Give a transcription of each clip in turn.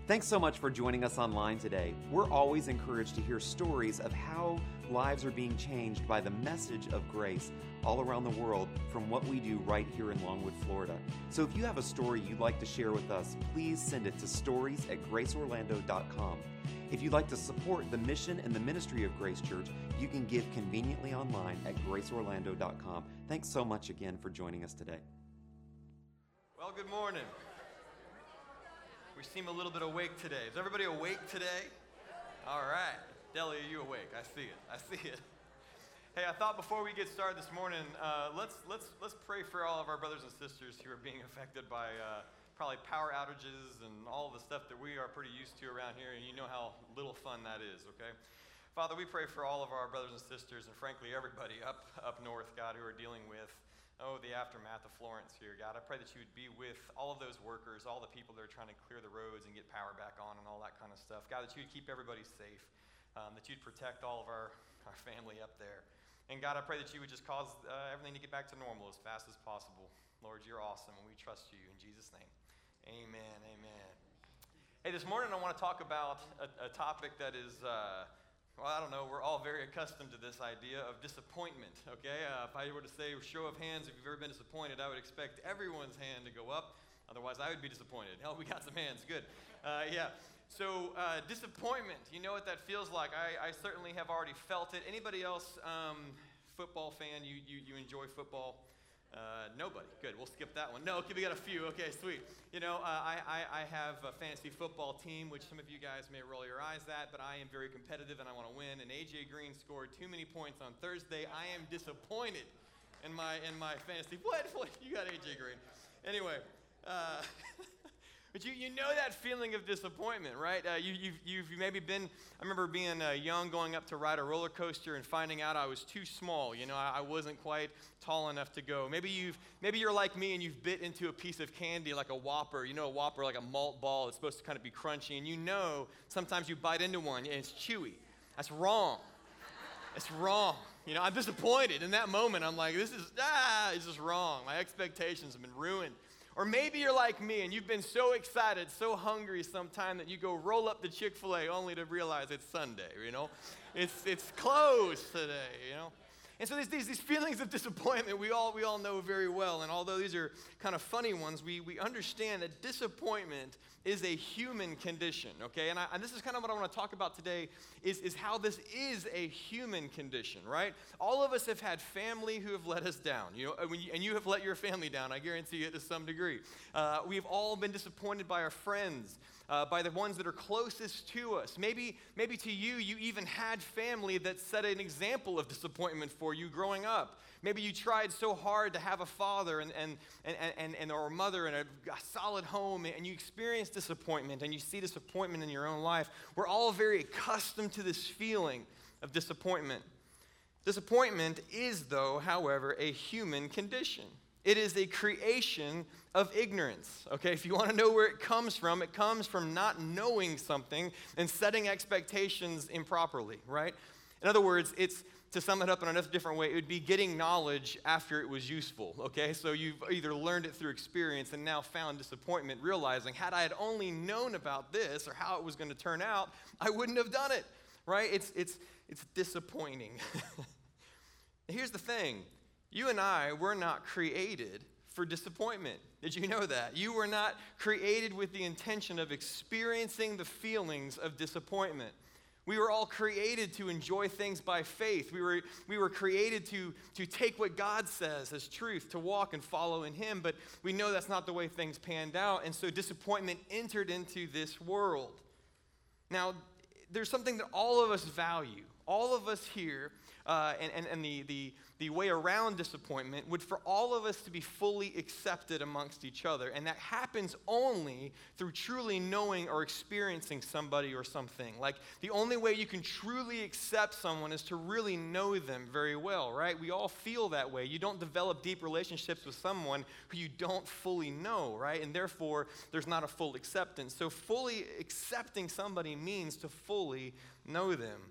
Thanks so much for joining us online today. We're always encouraged to hear stories of how lives are being changed by the message of grace all around the world from what we do right here in Longwood, Florida. So if you have a story you'd like to share with us, please send it to stories@graceorlando.com. If you'd like to support the mission and the ministry of Grace Church, you can give conveniently online at graceorlando.com. Thanks so much again for joining us today. Well, good morning. We seem a little bit awake today. Is everybody awake today? All right. Deli, are you awake? I see it. Hey, I thought before we get started this morning, let's pray for all of our brothers and sisters who are being affected by probably power outages and all the stuff that we are pretty used to around here, and you know how little fun that is, okay? Father, we pray for all of our brothers and sisters and frankly everybody up north, God, who are dealing with the aftermath of Florence here, God. I pray that you would be with all of those workers, all the people that are trying to clear the roads and get power back on and all that kind of stuff. God, that you would keep everybody safe, that you'd protect all of our family up there. And God, I pray that you would just cause everything to get back to normal as fast as possible. Lord, you're awesome, and we trust you. In Jesus' name, amen, amen. Hey, this morning I want to talk about a topic that is... well, I don't know, we're all very accustomed to this idea of disappointment, okay? If I were to say, show of hands, if you've ever been disappointed, I would expect everyone's hand to go up. Otherwise, I would be disappointed. Hell, we got some hands, good. Yeah, so disappointment, you know what that feels like. I certainly have already felt it. Anybody else, football fan, you enjoy football? Nobody. Good. We'll skip that one. No, okay, we got a few. Okay, sweet. You know, I have a fantasy football team, which some of you guys may roll your eyes at, but I am very competitive and I want to win. And AJ Green scored too many points on Thursday. I am disappointed in my fantasy. What? You got AJ Green. Anyway, but you know that feeling of disappointment, right? You've maybe been, I remember being young, going up to ride a roller coaster and finding out I was too small. You know, I wasn't quite tall enough to go. Maybe you're like me and you've bit into a piece of candy like a Whopper. You know, a Whopper, like a malt ball. It's supposed to kind of be crunchy, and you know sometimes you bite into one and it's chewy. That's wrong. It's wrong. You know, I'm disappointed. In that moment, I'm like, it's just wrong. My expectations have been ruined. Or maybe you're like me and you've been so excited, so hungry sometime that you go roll up the Chick-fil-A only to realize it's Sunday, you know? It's closed today, you know? And so there's these feelings of disappointment we all know very well. And although these are kind of funny ones, we understand that disappointment is a human condition, okay? And this is kind of what I want to talk about today is how this is a human condition, right? All of us have had family who have let us down, you know, and you have let your family down, I guarantee it, to some degree. We've all been disappointed by our friends, by the ones that are closest to us. Maybe to you even had family that set an example of disappointment for you growing up. Maybe you tried so hard to have a father or a mother and a solid home, and you experienced disappointment, and you see disappointment in your own life. We're all very accustomed to this feeling of disappointment. Disappointment is, though, however, a human condition. It is a creation of ignorance, okay? If you want to know where it comes from not knowing something and setting expectations improperly, right? In other words, it's, to sum it up in another different way, it would be getting knowledge after it was useful, okay? So you've either learned it through experience and now found disappointment, realizing, had I had only known about this or how it was going to turn out, I wouldn't have done it, right? It's disappointing. Here's the thing. You and I were not created for disappointment. Did you know that? You were not created with the intention of experiencing the feelings of disappointment. We were all created to enjoy things by faith. We were created to take what God says as truth, to walk and follow in Him, but we know that's not the way things panned out, and so disappointment entered into this world. Now, there's something that all of us value. All of us here, and the way around disappointment would for all of us to be fully accepted amongst each other. And that happens only through truly knowing or experiencing somebody or something. Like, the only way you can truly accept someone is to really know them very well, right? We all feel that way. You don't develop deep relationships with someone who you don't fully know, right? And therefore, there's not a full acceptance. So fully accepting somebody means to fully know them.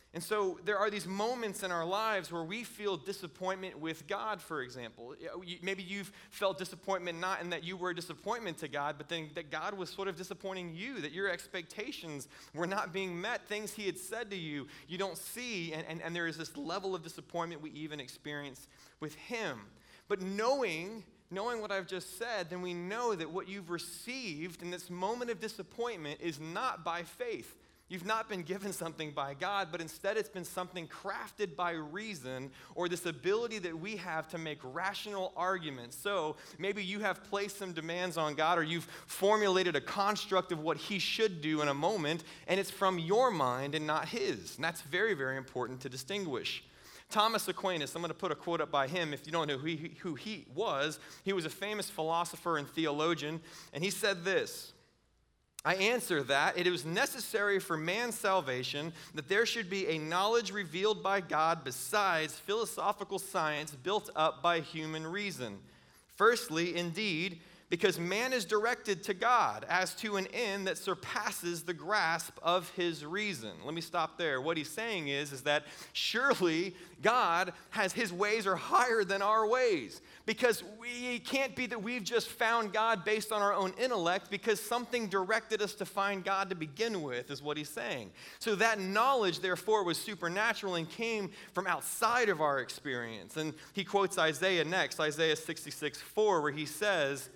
And so there are these moments in our lives where we feel disappointment with God, for example. Maybe you've felt disappointment not in that you were a disappointment to God, but then that God was sort of disappointing you, that your expectations were not being met, things he had said to you, you don't see, and there is this level of disappointment we even experience with him. But knowing what I've just said, then we know that what you've received in this moment of disappointment is not by faith. You've not been given something by God, but instead it's been something crafted by reason or this ability that we have to make rational arguments. So maybe you have placed some demands on God or you've formulated a construct of what he should do in a moment, and it's from your mind and not his. And that's very, very important to distinguish. Thomas Aquinas, I'm going to put a quote up by him if you don't know who he was. He was a famous philosopher and theologian, and he said this: I answer that it is necessary for man's salvation that there should be a knowledge revealed by God besides philosophical science built up by human reason. Firstly, indeed, because man is directed to God as to an end that surpasses the grasp of his reason. Let me stop there. What he's saying is that surely God has his ways are higher than our ways, because it can't be that we've just found God based on our own intellect, because something directed us to find God to begin with, is what he's saying. So that knowledge, therefore, was supernatural and came from outside of our experience. And he quotes Isaiah next, Isaiah 66:4, where he says,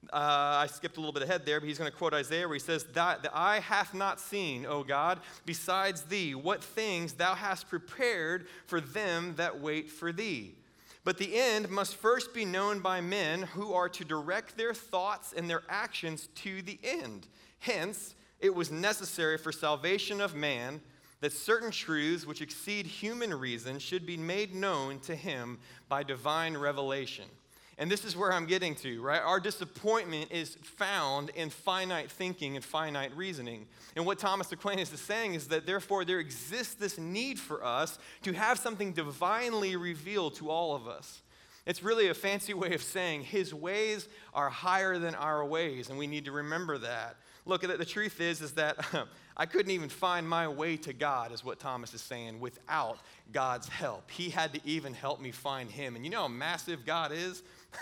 I skipped a little bit ahead there, but he's going to quote Isaiah where he says, that the eye hath not seen, O God, besides thee, what things thou hast prepared for them that wait for thee. But the end must first be known by men who are to direct their thoughts and their actions to the end. Hence, it was necessary for salvation of man that certain truths which exceed human reason should be made known to him by divine revelation. And this is where I'm getting to, right? Our disappointment is found in finite thinking and finite reasoning. And what Thomas Aquinas is saying is that therefore there exists this need for us to have something divinely revealed to all of us. It's really a fancy way of saying his ways are higher than our ways, and we need to remember that. Look, the truth is that I couldn't even find my way to God, is what Thomas is saying, without God's help. He had to even help me find him. And you know how massive God is?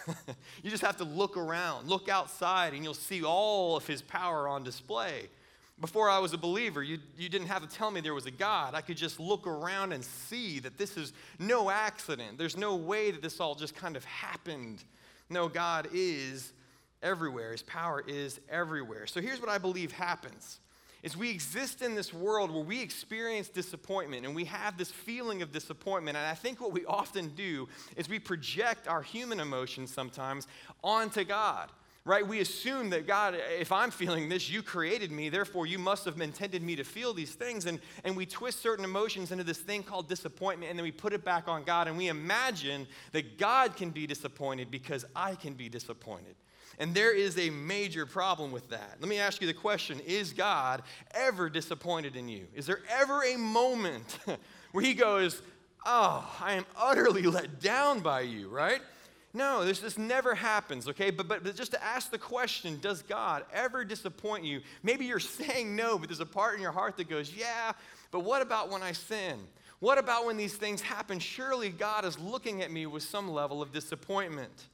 You just have to look around, look outside, and you'll see all of his power on display. Before I was a believer, you didn't have to tell me there was a God. I could just look around and see that this is no accident. There's no way that this all just kind of happened. No, God is everywhere. His power is everywhere. So here's what I believe happens. Is we exist in this world where we experience disappointment and we have this feeling of disappointment. And I think what we often do is we project our human emotions sometimes onto God, right? We assume that God, if I'm feeling this, you created me, therefore you must have intended me to feel these things. And we twist certain emotions into this thing called disappointment, and then we put it back on God, and we imagine that God can be disappointed because I can be disappointed. And there is a major problem with that. Let me ask you the question, is God ever disappointed in you? Is there ever a moment where he goes, oh, I am utterly let down by you, right? No, this never happens, okay? But just to ask the question, does God ever disappoint you? Maybe you're saying no, but there's a part in your heart that goes, yeah, but what about when I sin? What about when these things happen? Surely God is looking at me with some level of disappointment.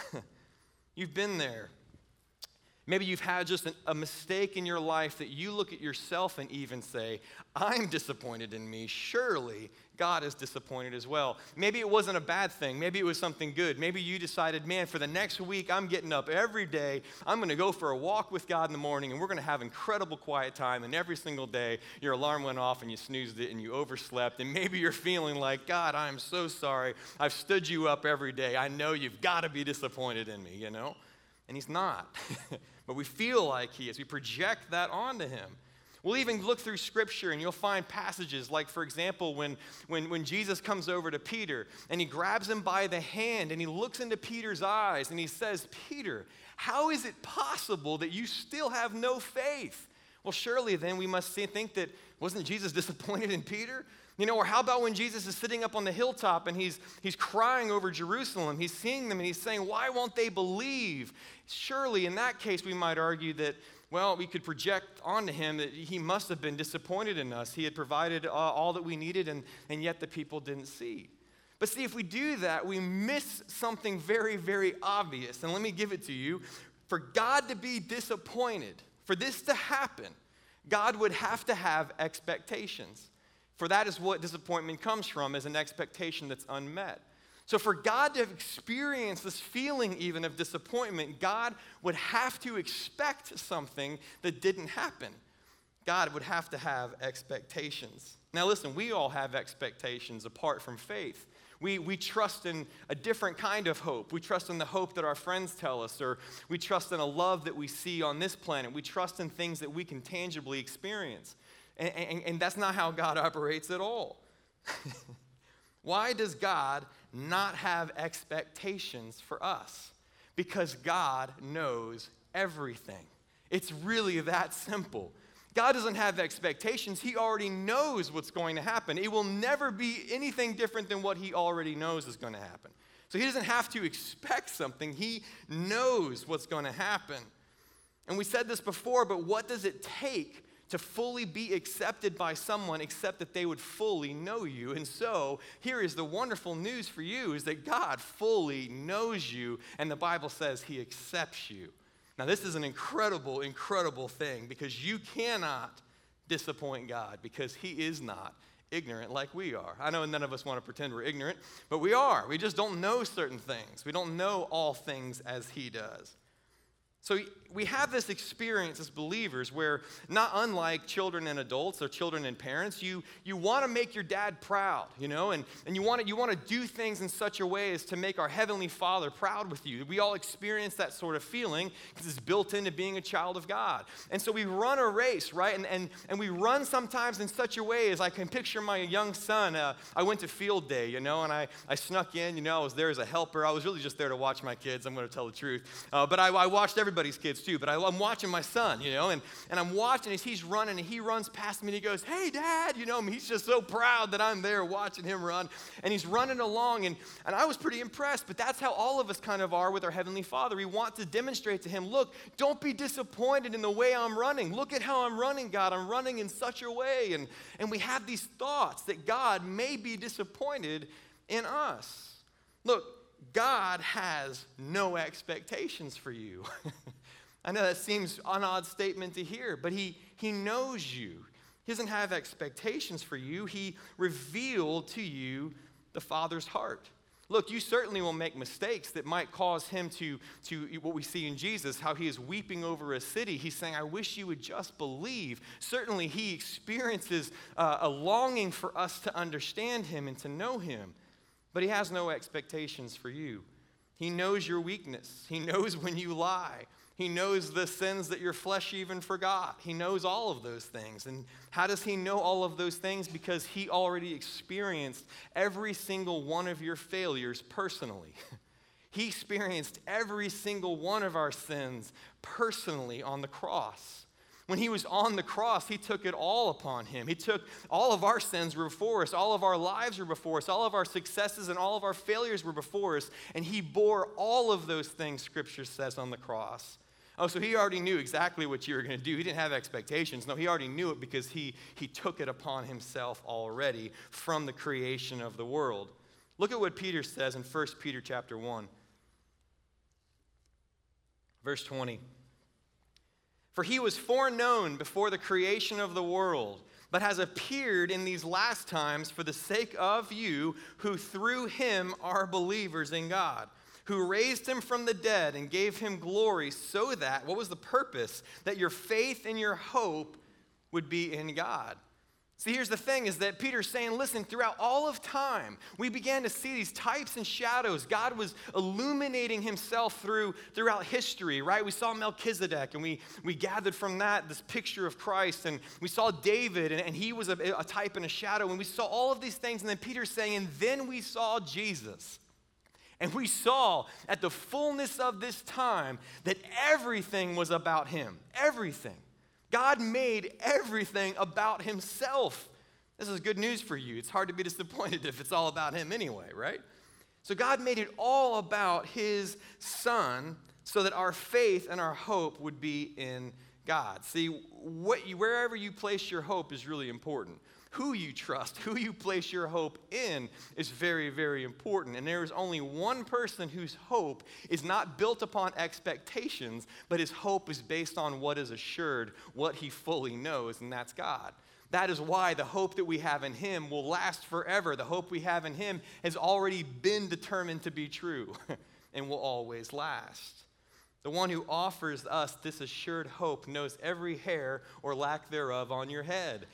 You've been there. Maybe you've had just a mistake in your life that you look at yourself and even say, I'm disappointed in me. Surely God is disappointed as well. Maybe it wasn't a bad thing. Maybe it was something good. Maybe you decided, man, for the next week, I'm getting up every day. I'm going to go for a walk with God in the morning, and we're going to have incredible quiet time. And every single day, your alarm went off and you snoozed it and you overslept. And maybe you're feeling like, God, I'm so sorry. I've stood you up every day. I know you've got to be disappointed in me, you know? And he's not. But we feel like he is. We project that onto him. We'll even look through Scripture and you'll find passages like, for example, when Jesus comes over to Peter and he grabs him by the hand and he looks into Peter's eyes and he says, Peter, how is it possible that you still have no faith? Well, surely then we must think that, wasn't Jesus disappointed in Peter? You know, or how about when Jesus is sitting up on the hilltop and he's crying over Jerusalem, he's seeing them and he's saying, why won't they believe? Surely in that case we might argue that well, we could project onto him that he must have been disappointed in us. He had provided all that we needed, and yet the people didn't see. But see, if we do that, we miss something very, very obvious. And let me give it to you. For God to be disappointed, for this to happen, God would have to have expectations. For that is what disappointment comes from, is an expectation that's unmet. So for God to experience this feeling even of disappointment, God would have to expect something that didn't happen. God would have to have expectations. Now listen, we all have expectations apart from faith. We trust in a different kind of hope. We trust in the hope that our friends tell us, or we trust in a love that we see on this planet. We trust in things that we can tangibly experience. And that's not how God operates at all. Why does God not have expectations for us? Because God knows everything. It's really that simple. God doesn't have expectations. He already knows what's going to happen. It will never be anything different than what he already knows is going to happen. So he doesn't have to expect something. He knows what's going to happen. And we said this before, but what does it take to fully be accepted by someone except that they would fully know you? And so here is the wonderful news for you, is that God fully knows you, and the Bible says he accepts you. Now, this is an incredible, incredible thing, because you cannot disappoint God, because he is not ignorant like we are. I know none of us want to pretend we're ignorant, but we are. We just don't know certain things. We don't know all things as he does. So we have this experience as believers where, not unlike children and adults or children and parents, you want to make your dad proud, and you want to do things in such a way as to make our Heavenly Father proud with you. We all experience that sort of feeling because it's built into being a child of God. And so we run a race, right? And we run sometimes in such a way as I can picture my young son. I went to field day, and I snuck in, I was there as a helper. I was really just there to watch my kids, I'm going to tell the truth. But I watched everybody's kids too, but I'm watching my son, and I'm watching as he's running, and he runs past me, and he goes, "Hey, Dad," he's just so proud that I'm there watching him run, and he's running along, and I was pretty impressed, but that's how all of us kind of are with our Heavenly Father. We want to demonstrate to him, look, don't be disappointed in the way I'm running. Look at how I'm running, God. I'm running in such a way, and we have these thoughts that God may be disappointed in us. Look, God has no expectations for you. I know that seems an odd statement to hear, but he knows you. He doesn't have expectations for you. He revealed to you the Father's heart. Look, you certainly will make mistakes that might cause him to what we see in Jesus, how he is weeping over a city. He's saying, I wish you would just believe. Certainly he experiences a longing for us to understand him and to know him, but he has no expectations for you. He knows your weakness. He knows when you lie. He knows the sins that your flesh even forgot. He knows all of those things. And how does he know all of those things? Because he already experienced every single one of your failures personally. He experienced every single one of our sins personally on the cross. When he was on the cross, he took it all upon him. He took all of our sins were before us. All of our lives were before us. All of our successes and all of our failures were before us. And he bore all of those things, Scripture says, on the cross. Oh, so he already knew exactly what you were going to do. He didn't have expectations. No, he already knew it because he took it upon himself already from the creation of the world. Look at what Peter says in 1 Peter chapter 1, verse 20. For he was foreknown before the creation of the world, but has appeared in these last times for the sake of you, who through him are believers in God, who raised him from the dead and gave him glory, so that, what was the purpose? That your faith and your hope would be in God. See, here's the thing, is that Peter's saying, listen, throughout all of time, we began to see these types and shadows. God was illuminating himself throughout history, right? We saw Melchizedek, and we gathered from that this picture of Christ, and we saw David, and he was a type and a shadow, and we saw all of these things, and then Peter's saying, and then we saw Jesus. And we saw at the fullness of this time that everything was about him, everything. God made everything about himself. This is good news for you. It's hard to be disappointed if it's all about him anyway, right? So God made it all about his Son so that our faith and our hope would be in God. See, wherever you place your hope is really important. Who you trust, who you place your hope in is very, very important. And there is only one person whose hope is not built upon expectations, but his hope is based on what is assured, what he fully knows, and that's God. That is why the hope that we have in him will last forever. The hope we have in him has already been determined to be true and will always last. The one who offers us this assured hope knows every hair or lack thereof on your head.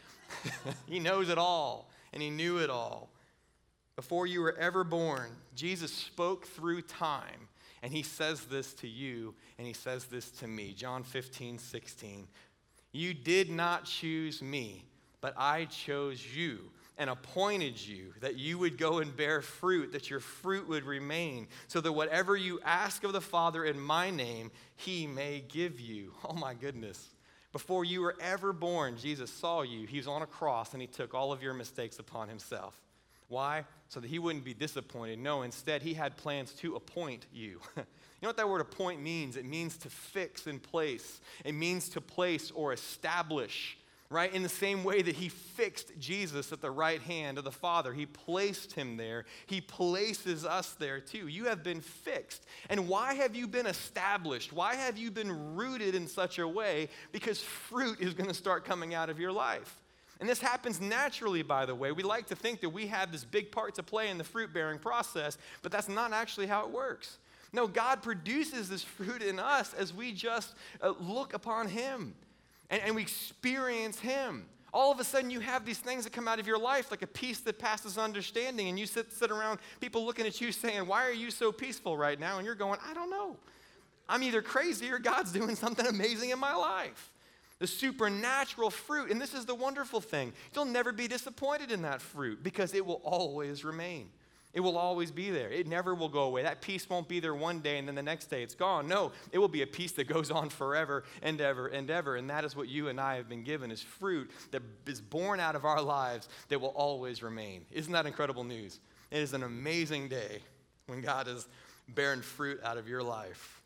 He knows it all, and he knew it all. Before you were ever born, Jesus spoke through time, and he says this to you, and he says this to me. John 15:16. You did not choose me, but I chose you and appointed you that you would go and bear fruit, that your fruit would remain, so that whatever you ask of the Father in my name, he may give you. Oh my goodness. Before you were ever born, Jesus saw you. He was on a cross, and he took all of your mistakes upon himself. Why? So that he wouldn't be disappointed. No, instead, he had plans to appoint you. You know what that word appoint means? It means to fix in place. It means to place or establish, right? In the same way that he fixed Jesus at the right hand of the Father, he placed him there. He places us there too. You have been fixed. And why have you been established? Why have you been rooted in such a way? Because fruit is going to start coming out of your life. And this happens naturally, by the way. We like to think that we have this big part to play in the fruit-bearing process, but that's not actually how it works. No, God produces this fruit in us as we just look upon him. And we experience him. All of a sudden, you have these things that come out of your life like a peace that passes understanding, and you sit around, people looking at you saying, why are you so peaceful right now? And you're going, I don't know. I'm either crazy or God's doing something amazing in my life. The supernatural fruit, and this is the wonderful thing. You'll never be disappointed in that fruit because it will always remain. It will always be there. It never will go away. That peace won't be there one day and then the next day it's gone. No, it will be a peace that goes on forever and ever and ever. And that is what you and I have been given, is fruit that is born out of our lives that will always remain. Isn't that incredible news? It is an amazing day when God is bearing fruit out of your life.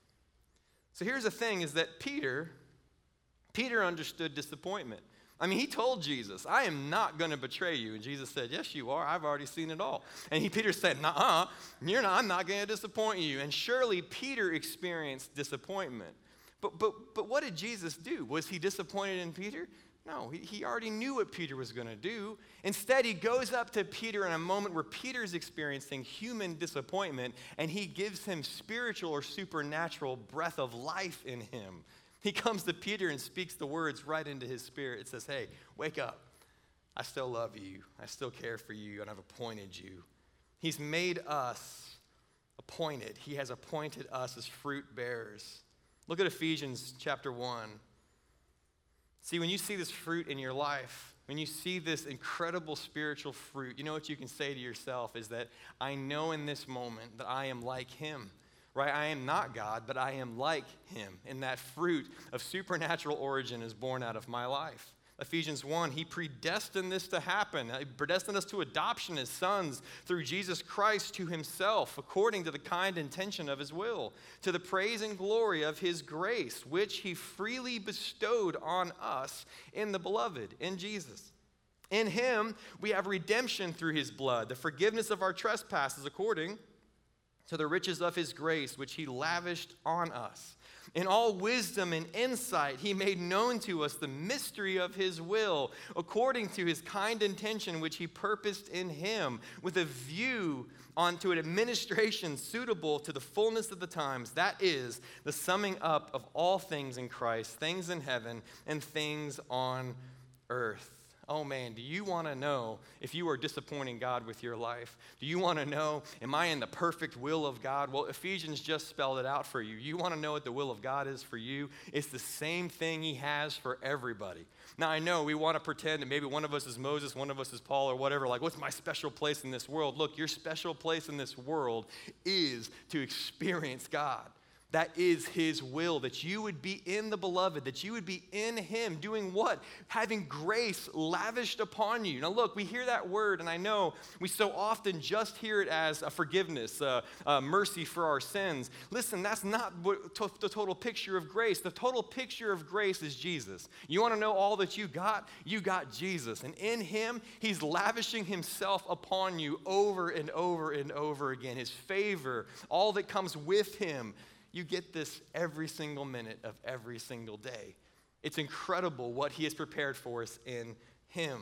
So here's the thing, is that Peter understood disappointment. I mean, he told Jesus, I am not going to betray you. And Jesus said, yes, you are. I've already seen it all. And Peter said, nuh-uh, I'm not going to disappoint you. And surely Peter experienced disappointment. But what did Jesus do? Was he disappointed in Peter? No, he already knew what Peter was going to do. Instead, he goes up to Peter in a moment where Peter's experiencing human disappointment, and he gives him spiritual or supernatural breath of life in him. He comes to Peter and speaks the words right into his spirit. It says, hey, wake up. I still love you. I still care for you, and I've appointed you. He's made us appointed. He has appointed us as fruit bearers. Look at Ephesians chapter 1. See, when you see this fruit in your life, when you see this incredible spiritual fruit, you know what you can say to yourself is that I know in this moment that I am like him. Right? I am not God, but I am like him. And that fruit of supernatural origin is born out of my life. Ephesians 1, he predestined this to happen. He predestined us to adoption as sons through Jesus Christ to himself, according to the kind intention of his will, to the praise and glory of his grace, which he freely bestowed on us in the beloved, in Jesus. In him, we have redemption through his blood, the forgiveness of our trespasses, according to the riches of his grace, which he lavished on us. In all wisdom and insight, he made known to us the mystery of his will, according to his kind intention, which he purposed in him, with a view onto an administration suitable to the fullness of the times. That is the summing up of all things in Christ, things in heaven and things on earth. Oh man, do you want to know if you are disappointing God with your life? Do you want to know, am I in the perfect will of God? Well, Ephesians just spelled it out for you. You want to know what the will of God is for you? It's the same thing he has for everybody. Now, I know we want to pretend that maybe one of us is Moses, one of us is Paul, or whatever. Like, what's my special place in this world? Look, your special place in this world is to experience God. That is his will, that you would be in the beloved, that you would be in him, doing what? Having grace lavished upon you. Now look, we hear that word, and I know we so often just hear it as a forgiveness, mercy for our sins. Listen, that's not the total picture of grace. The total picture of grace is Jesus. You want to know all that you got? You got Jesus. And in him, he's lavishing himself upon you over and over and over again. His favor, all that comes with him. You get this every single minute of every single day. It's incredible what he has prepared for us in him.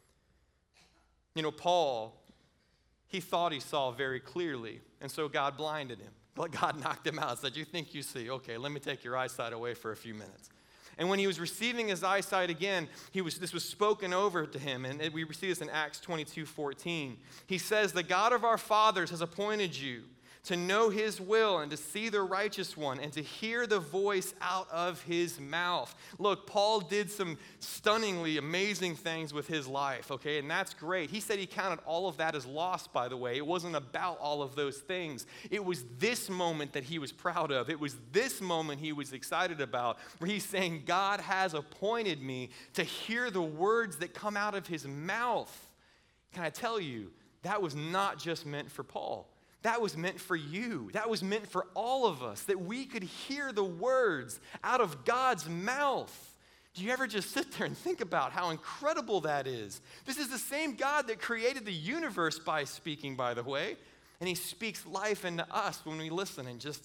You know, Paul, he thought he saw very clearly, and so God blinded him. God knocked him out and said, you think you see? Okay, let me take your eyesight away for a few minutes. And when he was receiving his eyesight again, this was spoken over to him, and we see this in Acts 22:14. He says, the God of our fathers has appointed you to know his will and to see the righteous one and to hear the voice out of his mouth. Look, Paul did some stunningly amazing things with his life, okay, and that's great. He said he counted all of that as loss, by the way. It wasn't about all of those things. It was this moment that he was proud of. It was this moment he was excited about, where he's saying, God has appointed me to hear the words that come out of his mouth. Can I tell you, that was not just meant for Paul. That was meant for you. That was meant for all of us, that we could hear the words out of God's mouth. Do you ever just sit there and think about how incredible that is? This is the same God that created the universe by speaking, by the way, and he speaks life into us when we listen and just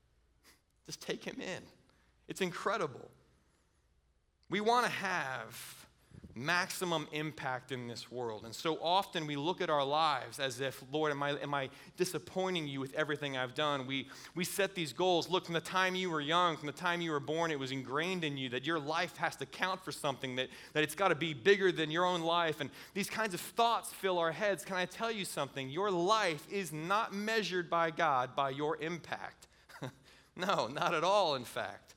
take him in. It's incredible. We want to have maximum impact in this world. And so often we look at our lives as if, Lord, am I disappointing you with everything I've done? We set these goals. Look, from the time you were young, from the time you were born, it was ingrained in you that your life has to count for something, that it's got to be bigger than your own life. And these kinds of thoughts fill our heads. Can I tell you something? Your life is not measured by God by your impact. No, not at all, in fact.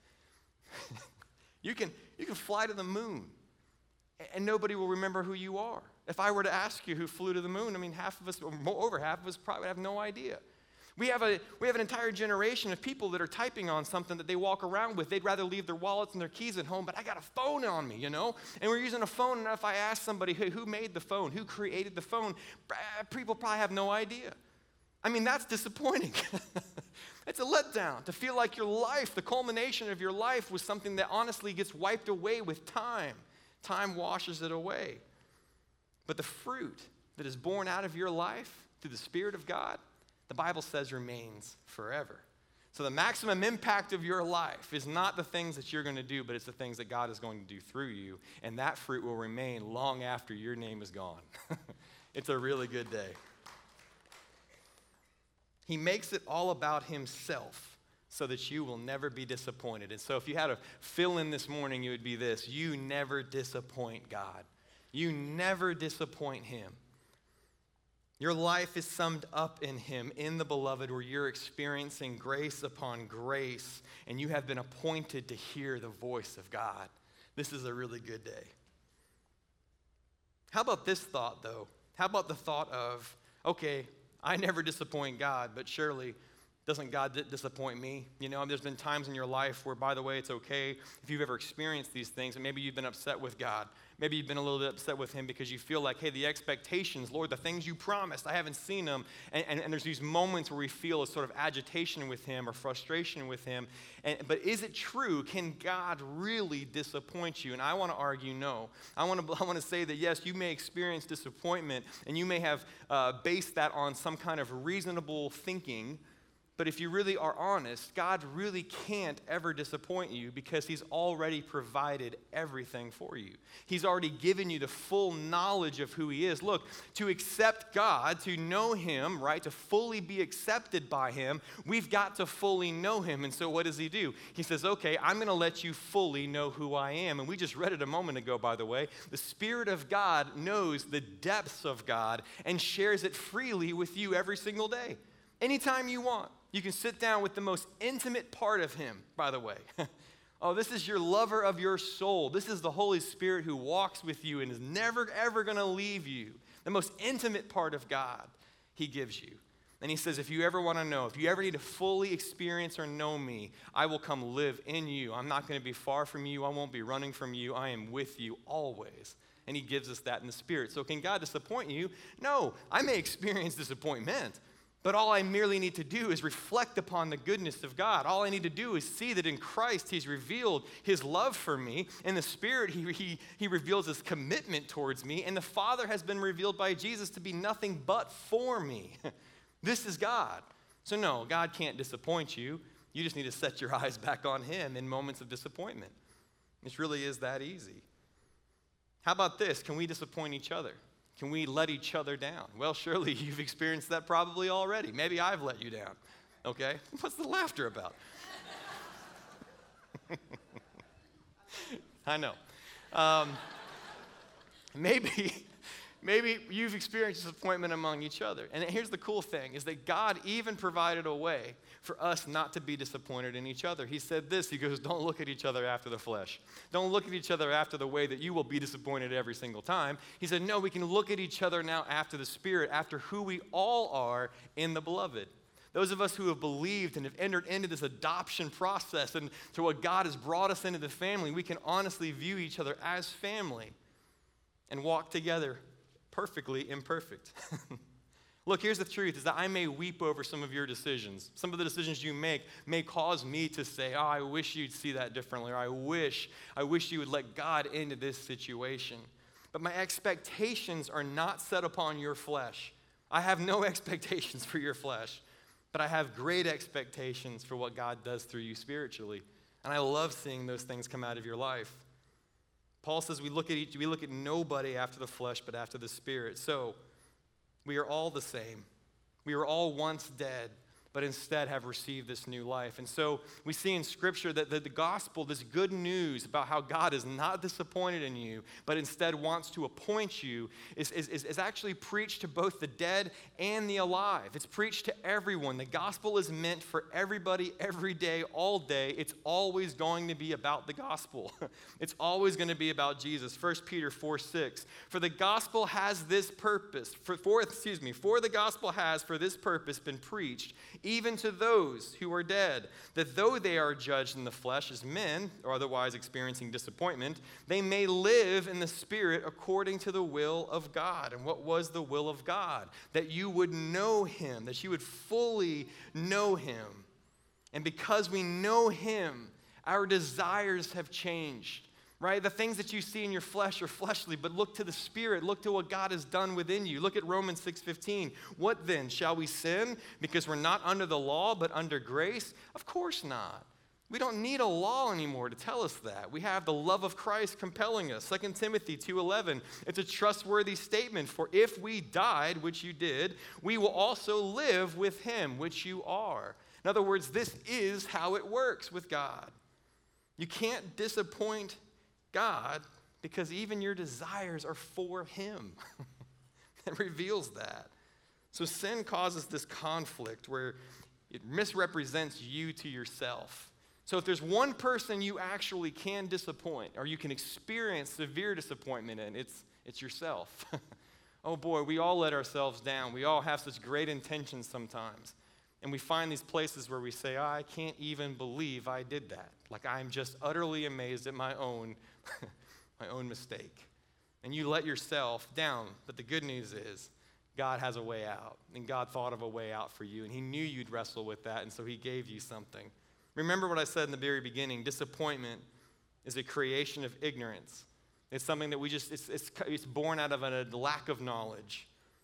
You can fly to the moon, and nobody will remember who you are. If I were to ask you who flew to the moon, I mean, half of us, or over half of us, probably have no idea. We have an entire generation of people that are typing on something that they walk around with. They'd rather leave their wallets and their keys at home, but I got a phone on me, you know? And we're using a phone, and if I ask somebody, hey, who made the phone? Who created the phone? People probably have no idea. I mean, that's disappointing. It's a letdown to feel like your life, the culmination of your life, was something that honestly gets wiped away with time. Time washes it away. But the fruit that is born out of your life through the Spirit of God, the Bible says remains forever. So the maximum impact of your life is not the things that you're going to do, but it's the things that God is going to do through you. And that fruit will remain long after your name is gone. It's a really good day. He makes it all about himself, so that you will never be disappointed. And so if you had to fill in this morning, it would be this: you never disappoint God. You never disappoint him. Your life is summed up in him, in the beloved, where you're experiencing grace upon grace, and you have been appointed to hear the voice of God. This is a really good day. How about this thought, though? How about the thought of, okay, I never disappoint God, but surely doesn't God disappoint me? You know, there's been times in your life where, by the way, it's okay if you've ever experienced these things, and maybe you've been upset with God. Maybe you've been a little bit upset with him because you feel like, hey, the expectations, Lord, the things you promised, I haven't seen them. And there's these moments where we feel a sort of agitation with him or frustration with him. But is it true? Can God really disappoint you? And I want to argue no. I want to say that, yes, you may experience disappointment, and you may have based that on some kind of reasonable thinking. But if you really are honest, God really can't ever disappoint you because he's already provided everything for you. He's already given you the full knowledge of who he is. Look, to accept God, to know him, right, to fully be accepted by him, we've got to fully know him. And so what does he do? He says, okay, I'm going to let you fully know who I am. And we just read it a moment ago, by the way. The Spirit of God knows the depths of God and shares it freely with you every single day. Anytime you want. You can sit down with the most intimate part of him, by the way. Oh, this is your lover of your soul. This is the Holy Spirit who walks with you and is never, ever going to leave you. The most intimate part of God he gives you. And he says, if you ever want to know, if you ever need to fully experience or know me, I will come live in you. I'm not going to be far from you. I won't be running from you. I am with you always. And he gives us that in the Spirit. So can God disappoint you? No, I may experience disappointment, but all I merely need to do is reflect upon the goodness of God. All I need to do is see that in Christ he's revealed his love for me. In the Spirit, he reveals his commitment towards me. And the Father has been revealed by Jesus to be nothing but for me. This is God. So no, God can't disappoint you. You just need to set your eyes back on him in moments of disappointment. It really is that easy. How about this? Can we disappoint each other? Can we let each other down? Well, surely you've experienced that probably already. Maybe I've let you down. Okay? What's the laughter about? I know. Maybe you've experienced disappointment among each other. And here's the cool thing, is that God even provided a way for us not to be disappointed in each other. He said this, he goes, don't look at each other after the flesh. Don't look at each other after the way that you will be disappointed every single time. He said, no, we can look at each other now after the Spirit, after who we all are in the Beloved. Those of us who have believed and have entered into this adoption process and to what God has brought us into the family, we can honestly view each other as family and walk together perfectly imperfect. Look, here's the truth, is that I may weep over some of your decisions. Some of the decisions you make may cause me to say, oh, I wish you'd see that differently, or I wish you would let God into this situation. But my expectations are not set upon your flesh. I have no expectations for your flesh, but I have great expectations for what God does through you spiritually. And I love seeing those things come out of your life. Paul says we look at nobody after the flesh, but after the Spirit. So we are all the same. We were all once dead, but instead have received this new life. And so we see in Scripture that the gospel, this good news about how God is not disappointed in you, but instead wants to appoint you, is actually preached to both the dead and the alive. It's preached to everyone. The gospel is meant for everybody, every day, all day. It's always going to be about the gospel. It's always going to be about Jesus. 1 Peter 4:6. For the gospel has this purpose, for the gospel has for this purpose been preached, even to those who are dead, that though they are judged in the flesh as men, or otherwise experiencing disappointment, they may live in the Spirit according to the will of God. And what was the will of God? That you would know him, that you would fully know him. And because we know him, our desires have changed. Right? The things that you see in your flesh are fleshly, but look to the Spirit. Look to what God has done within you. Look at Romans 6:15. What then? Shall we sin because we're not under the law, but under grace? Of course not. We don't need a law anymore to tell us that. We have the love of Christ compelling us. 2 Timothy 2:11. It's a trustworthy statement. For if we died, which you did, we will also live with him, which you are. In other words, this is how it works with God. You can't disappoint God, because even your desires are for him. It reveals that. So sin causes this conflict where it misrepresents you to yourself. So if there's one person you actually can disappoint, or you can experience severe disappointment in, it's yourself. Oh boy, we all let ourselves down. We all have such great intentions sometimes. And we find these places where we say, I can't even believe I did that. Like I'm just utterly amazed at my own mistake. And you let yourself down. But the good news is God has a way out. And God thought of a way out for you. And he knew you'd wrestle with that. And so he gave you something. Remember what I said in the very beginning. Disappointment is a creation of ignorance. It's something that it's born out of a lack of knowledge.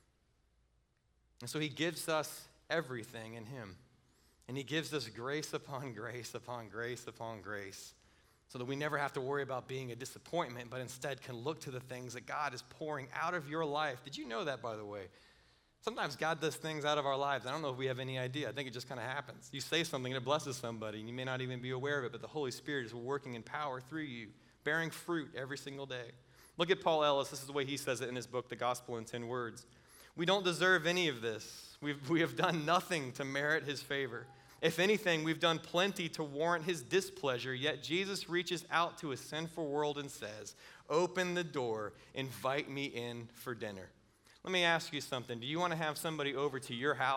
And so he gives us everything in him. And he gives us grace upon grace upon grace upon grace, so that we never have to worry about being a disappointment, but instead can look to the things that God is pouring out of your life. Did you know that, by the way? Sometimes God does things out of our lives. I don't know if we have any idea. I think it just kind of happens. You say something and it blesses somebody, and you may not even be aware of it, but the Holy Spirit is working in power through you, bearing fruit every single day. Look at Paul Ellis. This is the way he says it in his book, The Gospel in 10 Words. We don't deserve any of this. We have done nothing to merit his favor. If anything, we've done plenty to warrant his displeasure, yet Jesus reaches out to a sinful world and says, open the door, invite me in for dinner. Let me ask you something. Do you want to have somebody over to your house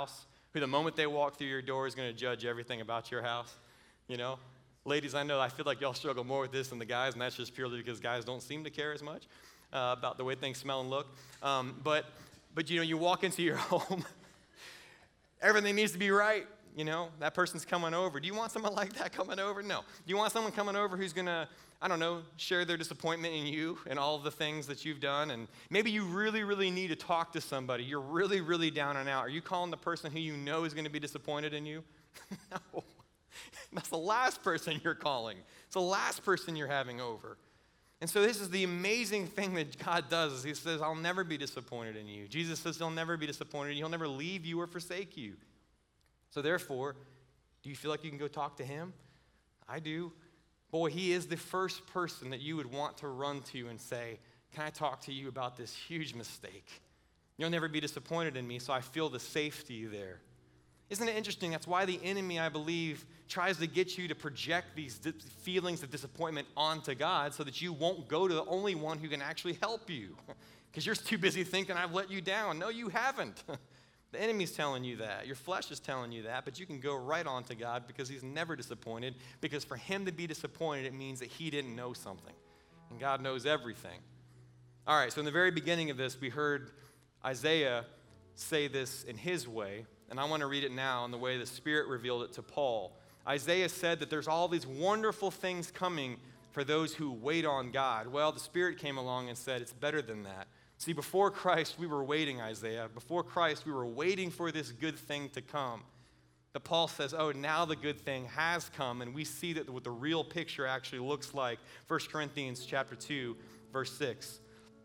who the moment they walk through your door is going to judge everything about your house, you know? Ladies, I feel like y'all struggle more with this than the guys, and that's just purely because guys don't seem to care as much about the way things smell and look. But you walk into your home, everything needs to be right. That person's coming over. Do you want someone like that coming over? No. Do you want someone coming over who's going to, share their disappointment in you and all of the things that you've done? And maybe you really, really need to talk to somebody. You're really, really down and out. Are you calling the person who you know is going to be disappointed in you? No. That's the last person you're calling. It's the last person you're having over. And so this is the amazing thing that God does is he says, I'll never be disappointed in you. Jesus says he'll never be disappointed in you. He'll never leave you or forsake you. So therefore, do you feel like you can go talk to him? I do. Boy, he is the first person that you would want to run to and say, can I talk to you about this huge mistake? You'll never be disappointed in me, so I feel the safety there. Isn't it interesting? That's why the enemy, I believe, tries to get you to project these feelings of disappointment onto God so that you won't go to the only one who can actually help you. Because you're too busy thinking, I've let you down. No, you haven't. The enemy's telling you that. Your flesh is telling you that, but you can go right on to God because he's never disappointed. Because for him to be disappointed, it means that he didn't know something. And God knows everything. All right, so in the very beginning of this, we heard Isaiah say this in his way. And I want to read it now in the way the Spirit revealed it to Paul. Isaiah said that there's all these wonderful things coming for those who wait on God. Well, the Spirit came along and said it's better than that. See, before Christ, we were waiting, Isaiah. Before Christ, we were waiting for this good thing to come. But Paul says, oh, now the good thing has come, and we see that what the real picture actually looks like. 1 Corinthians chapter 2, verse 6.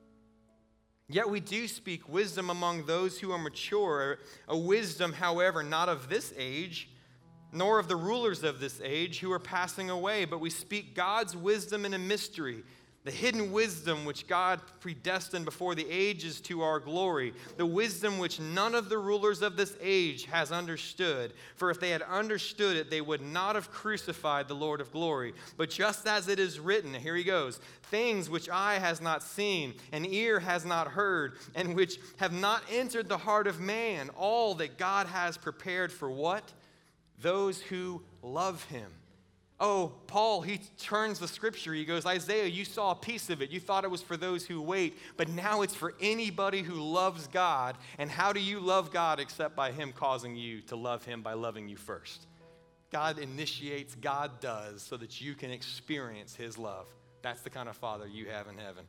Yet we do speak wisdom among those who are mature, a wisdom, however, not of this age, nor of the rulers of this age who are passing away, but we speak God's wisdom in a mystery, the hidden wisdom which God predestined before the ages to our glory, the wisdom which none of the rulers of this age has understood. For if they had understood it, they would not have crucified the Lord of glory. But just as it is written, here he goes, things which eye has not seen, and ear has not heard, and which have not entered the heart of man, all that God has prepared for what? Those who love him. Oh, Paul, he turns the scripture. He goes, Isaiah, you saw a piece of it. You thought it was for those who wait, but now it's for anybody who loves God. And how do you love God except by him causing you to love him by loving you first? God initiates, God does, so that you can experience his love. That's the kind of Father you have in heaven.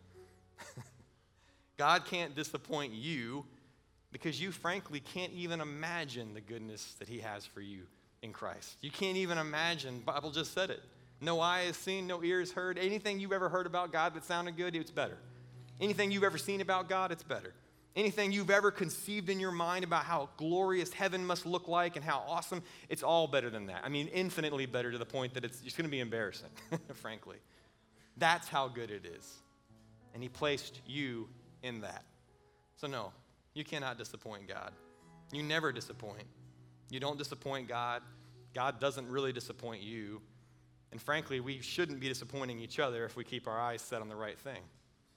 God can't disappoint you because you, frankly, can't even imagine the goodness that he has for you in Christ. You can't even imagine. The Bible just said it. No eye has seen, no ear has heard. Anything you've ever heard about God that sounded good, it's better. Anything you've ever seen about God, it's better. Anything you've ever conceived in your mind about how glorious heaven must look like and how awesome, it's all better than that. I mean, infinitely better to the point that it's just going to be embarrassing, frankly. That's how good it is. And he placed you in that. So no, you cannot disappoint God. You never disappoint. You don't disappoint God. God doesn't really disappoint you. And frankly, we shouldn't be disappointing each other if we keep our eyes set on the right thing.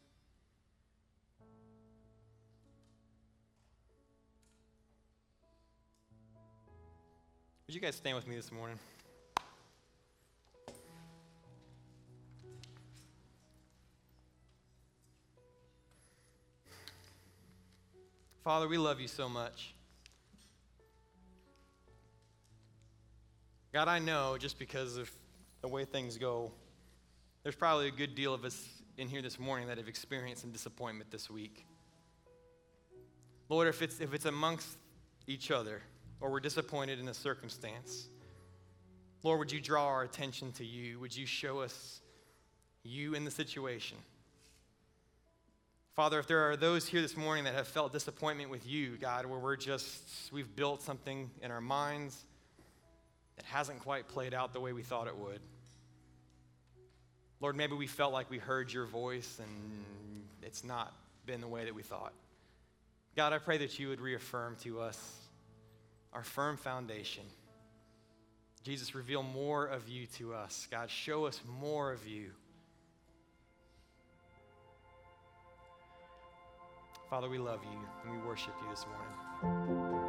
Would you guys stand with me this morning? Father, we love you so much. God, I know just because of the way things go, there's probably a good deal of us in here this morning that have experienced some disappointment this week. Lord, if it's amongst each other or we're disappointed in a circumstance, Lord, would you draw our attention to you? Would you show us you in the situation? Father, if there are those here this morning that have felt disappointment with you, God, where we've built something in our minds that hasn't quite played out the way we thought it would. Lord, maybe we felt like we heard your voice and it's not been the way that we thought. God, I pray that you would reaffirm to us our firm foundation. Jesus, reveal more of you to us. God, show us more of you. Father, we love you and we worship you this morning.